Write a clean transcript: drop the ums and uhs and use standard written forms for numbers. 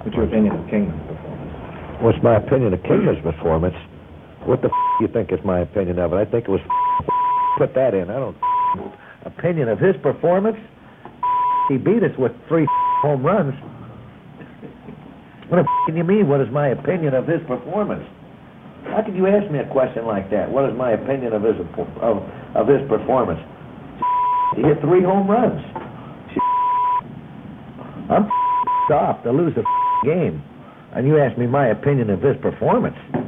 What's your opinion of Kingman's performance? What's my opinion of Kingman's performance? What the do you think is my opinion of it? I think it was put that in. I don't opinion of his performance. He beat us with 3 home runs. What the you mean? What is my opinion of his performance? How could you ask me a question like that? What is my opinion of his performance? He hit 3 home runs. I'm off to lose the game, and you ask me my opinion of his performance.